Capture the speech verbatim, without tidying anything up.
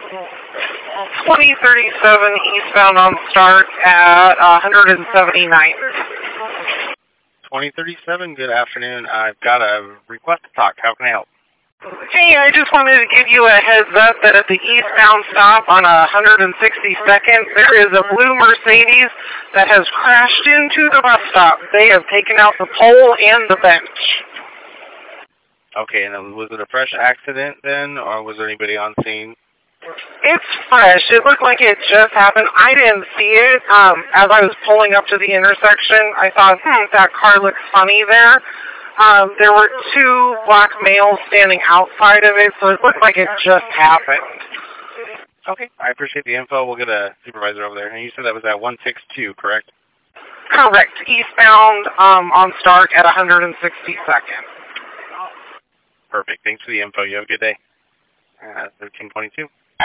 twenty thirty-seven eastbound on Stark at one seventy-ninth. twenty thirty-seven, good afternoon. I've got a request to talk. How can I help? Hey, I just wanted to give you a heads up that at the eastbound stop on one sixty-second, there is a blue Mercedes that has crashed into the bus stop. They have taken out the pole and the bench. Okay, and was it a fresh accident then, or was there anybody on scene? It's fresh. It looked like it just happened. I didn't see it. Um, as I was pulling up to the intersection, I thought, hmm, that car looks funny there. Um, there were two black males standing outside of it, so it looked like it just happened. Okay, I appreciate the info. We'll get a supervisor over there. And you said that was at one sixty-two, correct? Correct. Eastbound um, on Stark at one sixty-second. Perfect. Thanks for the info. You have a good day. Uh, thirteen twenty-two.